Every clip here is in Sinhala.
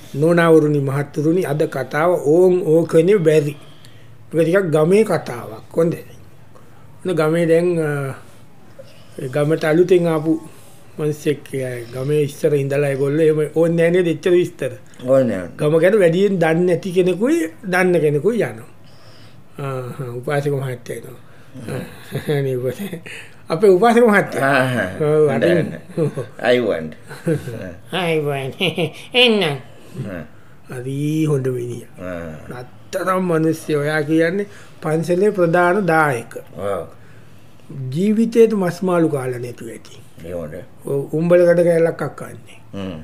නොනවරුනි මහත්තුරුනි අද කතාව ඕන් ඕකනේ බැරි. ඒක ටිකක් ගමේ කතාවක්. හොඳයි. ගමේ දැන් ගමට අලුතෙන් ආපු මිනිස්සෙක් ගමේ ඉස්සර ඉඳලා ඒගොල්ලෝ එහෙම ඕන්නේ නැහැ නේද එච්චර විස්තර. ඕනේ. ගම ගැන වැඩියෙන් දන්නේ නැති කෙනෙකුයි දන්න කෙනෙකුයි යනවා. උපාසක මහත්තයා එනවා. නේ අපේ උපාසක මහත්තයා. අයිවන්. එන්න. හරි හොඳ මිනිහා. අත්තරම් මිනිස්සු ඔයා කියන්නේ පන්සලේ ප්‍රධාන දායක. ජීවිතේට මස් මාළු කාලා නැතුව ඇති. ඒවනේ. උඹලකට කැලක් අක්කන්නේ.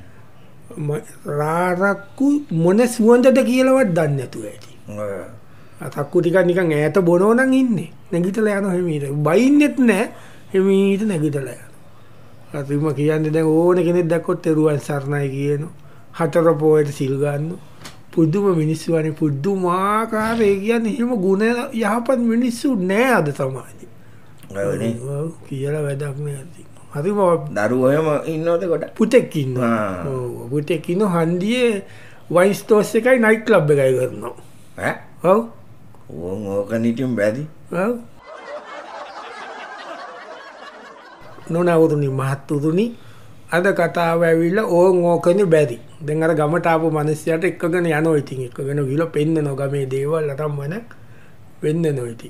රාරක්කු මොන සුවඳද කියලාවත් දන්නේ නැතුව ඇති. අතක්කු ටිකක් නිකන් ඈත බොනෝ නම් ඉන්නේ. නැගිටලා යනවා හිමීට. බයින්නෙත් නැහැ. හිමීට නැගිටලා යනවා. අතිම කියන්නේ දැන් ඕන කෙනෙක් දැක්කොත් තෙරුවන් සරණයි කියනවා. හතර පොයට සිල් ගන්නවා. පුදුම මිනිස්සු වනේ පුදුමාකාර ඒ කියන්නේ එහෙම ගුණ යහපත් මිනිස්සු නෑ අද සමාජේ. ඔව් කියලා වැඩක් නෑ. හරිම දරුවෝ එහෙම ඉන්නවද කොට? පුතෙක් ඉන්නවා. ඔව් පුතෙක් ඉන්න හන්දියේ වයින් ස්ටෝර්ස් එකයි නයිට් ක්ලබ් එකයි කරනවා. ඈ? ඔව්. ඕක නිටින් බැරි. ඔව්. නොනවරුනි මහත්තුරුනි අද කතාව ඇවිල්ලා ඕන් ඕකනේ බැරි. දැන් අර ගමට ආපු මිනිස්සයාට එක්කගෙන යනවා ඉතින් එක්කගෙන ගිහලා පෙන්නනවා ගමේ දේවල් අතම්මන වෙන්නනවා ඉතින්.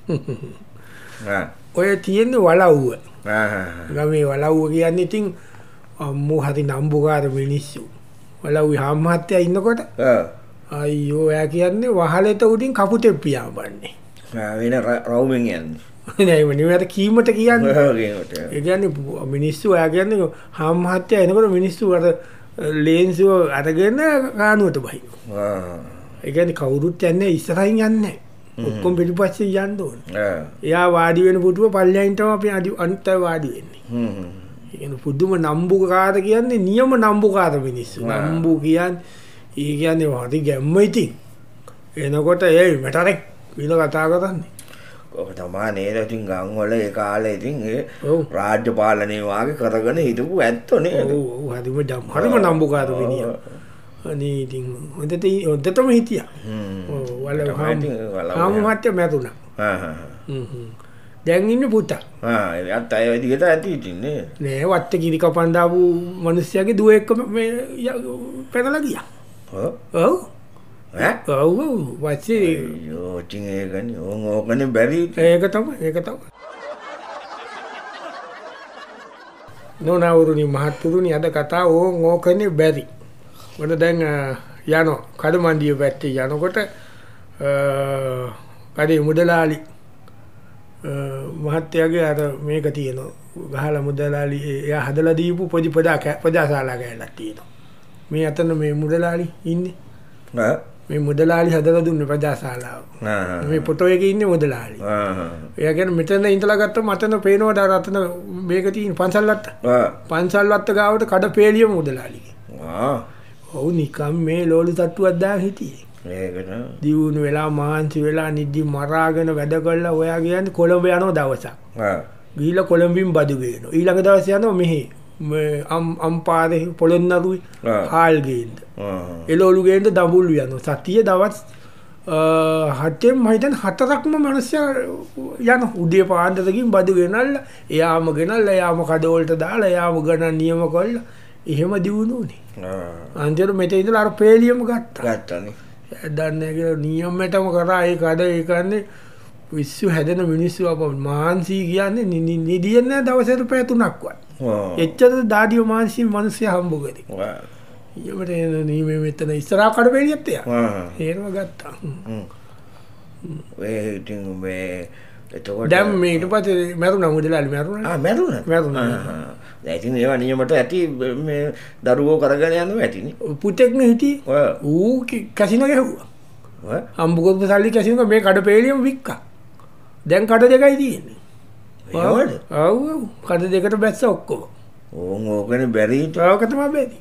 ඔය තියෙන්නේ වලව්ව. ගමේ වලව්ව කියන්නේ ඉතින් අම්මෝ හරි නම්බුකාර මිනිස්සු. වලව්වේ හාම්මහත්තයා ඉන්නකොට අයියෝ එයා කියන්නේ වහලෙට උඩින් කපුටේ පියාඹන්නේ. වෙන රවුමෙන් යන්නේ. නෑ මනිවට කීමට කියන්නේ. ඒ කියන්නේ මිනිස්සු ඔයා කියන්නේ හාම්මහත්තයා එනකොට මිනිස්සු අර ලේන්සුව අරගෙන ගානුවට බහිනවා. ඒ කියන්නේ කවුරුත් යන්නේ ඉස්සරහින් යන්නේ. ඔක්කොම පිටිපස්සේ යන්න ඕනේ. එයා වාඩි වෙන පුටුව පල්ලෙයින් තමයි අපි අනිත් අය වාඩි වෙන්නේ. ඒ කියන්නේ පුදුම නම්බුකාර කියන්නේ නියම නම්බුකාර මිනිස්සු. නම්බු කියන්නේ හරි ගැම්ම ඉතින්. එනකොට ඒ මටරෙක් විල කතා කරන්නේ. ඔක තමයි නේද ඉතින් ගම් වල ඒ කාලේ ඉතින් ඒ රාජ්‍ය පාලනය වාගේ කරගෙන හිටපු ඇත්තෝ නේද? ඔව් හරිම නම්බුකාර මිනිහා. අනේ ඉතින් හොඳටම හිටියා. ඔව් වල මැරුණා. දැන් ඉන්නේ පුතා. එයාත් අය විදිහට ඇති ඉතින් නේ. නෑ වත්තේ කිරි කපන් දාපු මිනිස්සයාගේ දුව එක්ක මේ පැනලා ගියා. ඔව්. ඔව් වච්චේ යෝ ඉතින් ඒකනේ ඕකනේ බැරි. ඒක තමයි. නොනවරුනි මහත්තුරුනි අද කතාව ඕකනේ බැරි. මොකද දැන් යනවා කඩමන්ඩිය පැත්තේ යනකොට කඩේ මුදලාලි මහත්තයාගේ අර මේක තියෙනවා ගහලා මුදලාලි එයා හදලා දීපු පොඩි ප්‍රජාශාලා කෑල්ලක් තියෙනවා. මේ අතන මේ මුදලාලි ඉන්නේ. මේ මුදලාලි හදලා දුන්නේ ප්‍රජාශාලාව. මේ ෆොටෝ එකේ ඉන්නේ මුදලාලි. එයා කියන්නේ මෙතන ඉඳලා ගත්තම අතන පේනවද අර අතන මේක තියෙන පන්සල් වත්ත. පන්සල් වත්ත ගාවට කඩ පේලියම මුදලාලි. ඔව් නිකම් මේ ලෝලු තට්ටුවක් දාගෙන හිටියේ. ඒකට දියුණු වෙලා මාන්සි වෙලා නිදි මරාගෙන වැඩ කළා ඔයා කියන්නේ කොළඹ යනවා දවසක්. ගිහිල්ලා කොළඹින් බදු ගේනවා. ඊළඟ දවසේ යනවා මෙහි අම්පාරේ පොළොන්නරුයි හාල් ගේන්න. එළවලු ගේන්න දඹුල්ලු යනවා. සතියේ දවස් 7න් මම හිතන්නේ 4ක්ම මිනිස්සයා යන උදේ පාන්දර ගිහින් බදු ගෙනල්ලා එයාම කඩ වලට දාලා එයාම ගණන් නියම කළා. එහෙම දිනුනේ. අන්තිමට මෙතන ඉඳලා අර පේලියම ගත්තානේ. දන්නේ කියලා නියමෙටම කරා ඒ කඩ ඒ කියන්නේ විශ්ව හැදෙන මිනිස්සු අප මාන්සි කියන්නේ නිදියෙන් නෑ දවසට පැය 3ක්වත්. එච්චර දාඩිය මාන්සි මිනිස්සු හම්බ කරේ. ඊයමට නීමේ මෙතන ඉස්සරහා කඩ පේලියත් එයා. ඒරම ගත්තා. ඒ ඉතින් මේ එතකොට දැන් මේ ඊට පස්සේ මැරුණා මුදලාලි මැරුණා. මැරුණා. දැන් ඉතින් ඒවා නියමට ඇති මේ දරුවෝ කරගෙන යනවා ඇතිනේ. පුතෙක් නේ හිටියේ. ඌ කැසිනෝ ගැහුවා. හම්බ කරපු සල්ලි කැසිනෝ මේ කඩ පේලියම වික්කා. දැන් කඩ දෙකයි තියෙන්නේ. ඔව් කඩ දෙකට බැස්ස ඔක්කොම. ඕකනේ බැරි. ඕක තමයි බැරි.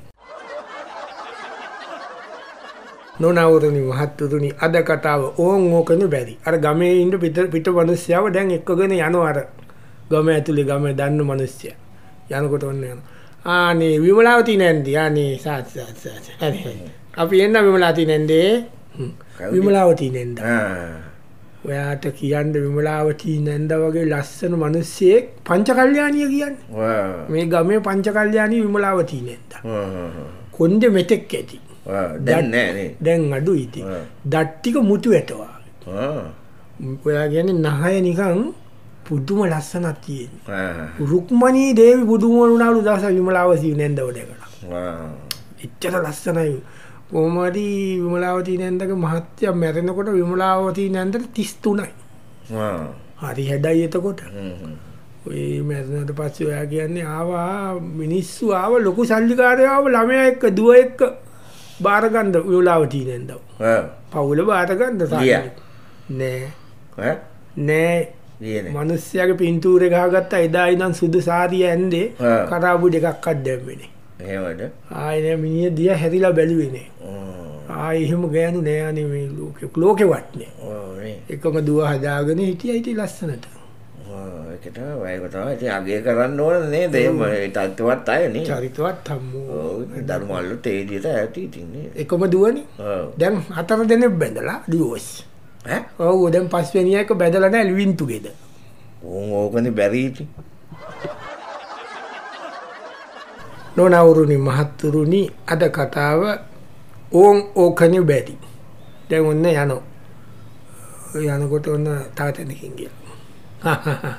නොනවරුනි මහත්තුරුනි අද කතාව ඕකනේ බැරි. අර ගමේ ඉන්න පිට මිනිස්සයව දැන් එක්කගෙන යනවා අර ගම ඇතුලේ ගම දන්න මිනිස්සයා. යනකොට ඔන්න යනවා. ආනේ විමලාවතී නැන්දි අනේ සාත් හරි අපි එන්න විමලාවතී නැන්දේ විමලාවතී නැන්ද ඔයාට කියන්න විමලාවතී නැන්ද වගේ ලස්සන මිනිස්සෙක් පංචකල්යාණිය කියන්නේ මේ ගමේ පංචකල්යාණිය විමලාවතී නැන්ද කොණ්ඩේ මෙතෙක් ඇති දැන් නෑ නේ දැන් අඩුයි ඉතින් දත් ටික මුතු ඇටවා ඔයා කියන්නේ නහය නිකන් පුදුම ලස්සනක් තියෙනවා රුක්මනී දේවි පුදුම වුණාලු දවස විමලාවතී නැන්දව දැකලා එච්චර ලස්සනයි කොහොමද විමලාවතී නැන්දගේ මහත්ය මැරෙනකොට විමලාවතී නැන්දට 33යි හරි හැඩයි එතකොට ඔය මැරුණාට පස්සේ ඔයා කියන්නේ ආවා මිනිස්සු ආව ලොකු සල්ලිකාරයෝ ආව ළමයා එක්ක දුව එක්ක බාර ගන්න විමලාවතී නැන්දව පවුල බාර ගන්න නෑ මිනිස්සයාගේ පින්තූරේ ගහගත්තා එදා ඉඳන් සුදු සාරිය ඇන්දේ කරාබු දෙකක් අද්දැම්මනේ එහෙමද ආයේ මිනිහ දිය හැරිලා බැලුවේ නේ ආයේ එහෙම ගෑනු නෑ අනේ මේ ලෝකේ වටනේ එකම දුව හදාගෙන හිටියා ඉතින් ලස්සනට ඒකට වයකට ඉතින් අගය කරන්න ඕන නේද එහෙම තත්ත්වවත් අය නේ චරිතවත් හම්මෝ ධර්මවල තේජියට ඇති ඉතින් නේ එකම දුවනේ දැන් 4 දෙනෙක් බැඳලා ඩිවෝස් ඔව් දැන් පස්වෙනියා එක බැඳලා නෑ ලිවින් ටුගෙදර් ඕකනේ බැරි ඉතින් නොනවුරුනි මහත්තුරුනි අද කතාව ඕකනේ බැරි දැන් ඔන්න යනකොට ඔන්න තාතනකින් ගියා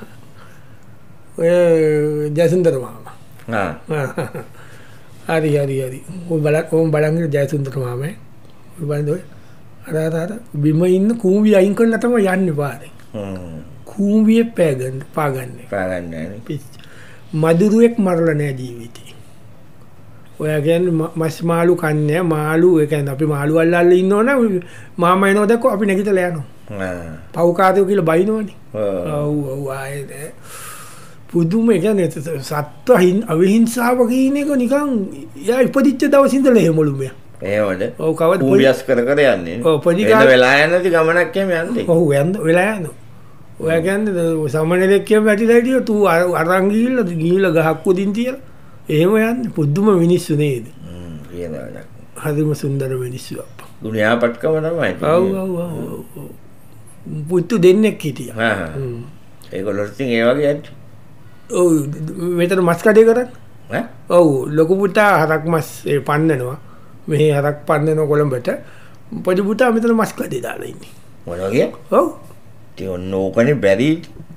ඔය ජයසුන්දර මාමා හරි ඕම් බලන් ජයසුන්දර මාමා බලන්න ඔය අර බිම ඉන්න කූඹිය අයින් කරලා තමයි යන්නේ පාරේ කූඹියේ පාගන්නේ මදුරුවෙක් මරලා නෑ ජීවිතේ ඔයා කියන්නේ මස් මාළු කන්නේ මාළු ඒ කියන්නේ අපි මාළු අල්ලල්ලා ඉන්නවනේ මාමා එනවා දැක්කෝ අපි නැගිටලා යනවා පව්කාරයෝ කියලා බයිනවනේ ඔව් ආයේ පුදුම ඒ කියන්නේ සත්ව අවිහිංසාව කියන එක නිකන් යා ඉපදිච්ච දවස් ඉඳලා එහෙමලු මෙයා එහෙමද ඔව් කවද පොලිස් කර යන්නේ ඔව් පොඩිකාර වෙලා යන්නති ගමනක් එහෙම යන්නේ ඔව් වෙලා යනවා ඔයා කියන්නේ සමනලෙක් කියම වැටිලා හිටියෝ තු අරන් ගිහිල්ලා ගහක් උදින් තියලා එහෙම යන්නේ පුදුම මිනිස්සු නේද කියනවා හරිම සුන්දර මිනිස්සු අප්පා දුනියාපත්කම තමයි ඔව් පුතු දෙන්නෙක් හිටියා ඒගොල්ලෝ ඉතින් ඒ වගේ ඇද්දි ඔව් මෙතන මස් කඩේ කරන්නේ ඔව් ලොකු පුතා හරක් මස් ඒ පන්නනවා මෙහි හරක් පන්නනවා කොළඹට පොඩි පුතා මෙතන මස් කඩේ දාලා ඉන්නේ මොන වගේ ඔව් ඉතින් ඔන්න ඕකනේ බැරි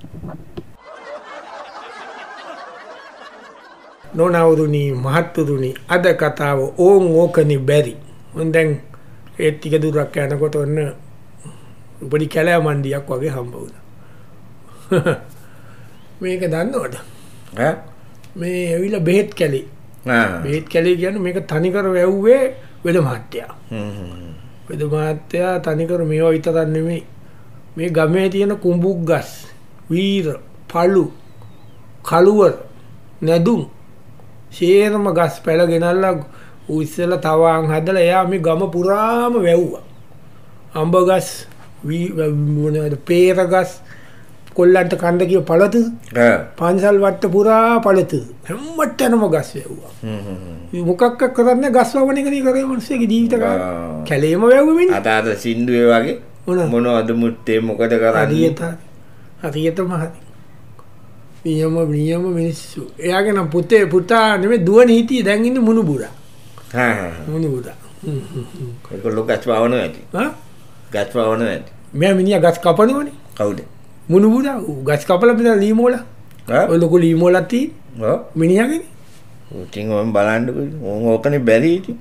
නොනවුරුනි මහත්තුරුනි අද කතාව ඕකනේ බැරි මම දැන් ඒ ටික දුරක් යනකොට ඔන්න පොඩි කැලෑ මණ්ඩියක් වගේ හම්බ වුණා මේක දන්නවද මේ ඇවිල්ලා බෙහෙත් කැලේ බෙහෙත් කැලේ කියන්නේ මේක තනිකර වැව්වේ වෙද මහත්තයා වෙද මහත්තයා තනිකර මේවා විතරක් නෙමෙයි මේ ගමේ තියෙන කුඹුක් ගස් වීර පළු කළුවර නැදුම් සේරම ගස් පැල ගෙනල්ලා උස්සලා තවාන් හදලා එයා මේ ගම පුරාම වැව්වා අඹ ගස් මොනවද පේර ගස් කොල්ලන්ට කන්ද කිය පළතු පන්සල් වට්ට පුරා පළතු හැමතැනම ගස් වැව්වා මොකක් කරන්නේ ගස් වවන එකනේ කරේ මිනිස්සුගේ ජීවිත කැලේම වැව්වෙමින් අතාද සින්දුවේ වගේ මොනවද මුත්තේ මොකද කරන්නේ හරියටම හරි නියම මිනිස්සු එයාගේ නම් පුතා නෙමෙයි දුවනේ හිටියේ දැන් ඉන්නේ මුණුබුරා මුණුබුරා ඒගොල්ලෝ ගස් වවන ඇති ගස් වවන ඇති මෙයා මිනිහා ගස් කපනවනේ කවුද මුණුබුරා ගස් කපලා පිටලා ලීමෝලා ඔය ලොකු ලීමෝලා තියෙන්නේ මිනිහාගේ ඉතින් ඔය බලන්නකෝ ඕකනේ බැරි ඉතින්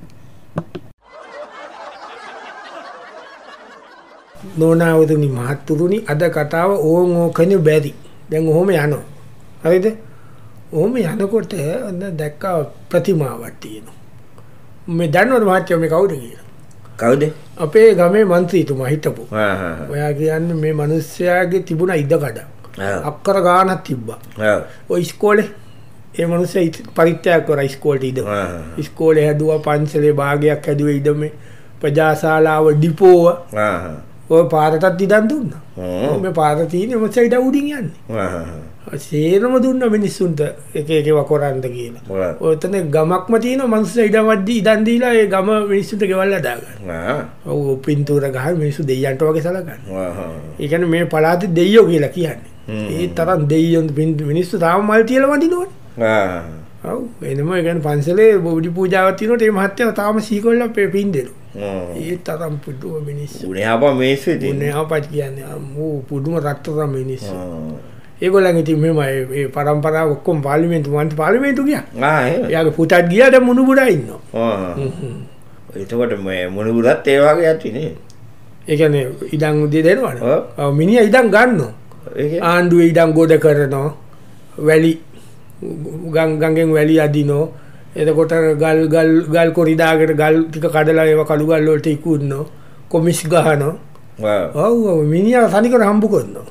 නොනවුරුනි මහත්තුරුනි අද කතාව ඕකනේ බැරි දැන් ඔහොම යනවා හරිද ඔහොම යනකොට දැක්කා ප්‍රතිමාවක් තියෙනවා මේ දන්නවද මහත්තයෝ මේ කවුද කියලා කවුද අපේ ගමේ മന്ത്രിතුමා හිටපු ඔයා කියන්නේ මේ මිනිස්සයාගේ තිබුණ ඉඩකඩ අක්කර ගානක් තිබ්බා ඔය ඉස්කෝලේ ඒ මිනිස්සයා පරිත්‍යාග කරා ඉස්කෝලේ ඉඩ ඉස්කෝලේ හැදුවා පන්සලේ භාගයක් හැදුවේ ඉඩමේ ප්‍රජාශාලාව ඩිපෝව ඔය පාරටත් ඉඩම් දුන්නා මේ පාර තියෙන්නේ මොකද ඉඩ උඩින් යන්නේ සේරම දුන්න මිනිස්සුන්ට එක ඒවා කොරන්ද කියලා. ඔතන ගමක්ම තියෙන මනුස්ස ඉඩමද්දී ඉඩම් දීලා ඒ ගම මිනිස්සුන්ට ගෙවල් හදාගන්න. ඔව් පින්තූර ගහන මිනිස්සු දෙයියන්ට වගේ සලකන්නේ. ඒ කියන්නේ මේ පළාතේ දෙයියෝ කියලා කියන්නේ. ඒ තරම් දෙයියෝ මිනිස්සු තාම මල් තියලා වඳිනවනේ. ඔව් එනම ඒ කියන්නේ පන්සලේ බෝධි පූජාවක් තියෙනකොට මේ මහත්තයා තාම සීකොල්ල පින් දෙනවා. ඒ තරම් පුදුම මිනිස්සු. උනේ ආපා මේසෙ තියෙන. උනේ ආපා කියන්නේ අම්මෝ පුදුම රත්තරන් මිනිස්සු. ඒගොල්ලන් ඉතින් මෙහෙම ඒ පරම්පරාව ඔක්කොම පාර්ලිමේන්තු ගියා. එයාගේ පුතත් ගියා දැන් මුණුබුරා ඉන්නවා. එතකොට මේ මුණුබුරත් ඒ වගේ ඇති නේ. ඒ කියන්නේ ඉඩම් දෙනවනේ. ඔව් මිනිහා ඉඩම් ගන්නවා. ආණ්ඩුවේ ඉඩම් ගොඩ කරනවා. වැලි ගංගෙන් වැලි අදිනවා. එතකොට ගල් කොරි දාගෙන ගල් ටික කඩලා ඒවා කළු ගල් වලට ඉක්ුණනවා. කොමිස් ගහනවා. ඔව් මිනිහා තනිකර හම්බ කරනවා.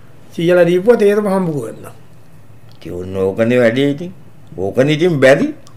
සියලා දීපුවා තේරම හම්බ කරනවා. ඉතින් ඕකනේ වැඩේ ඉතින්. ඕකනේ ඉතින් බැරි.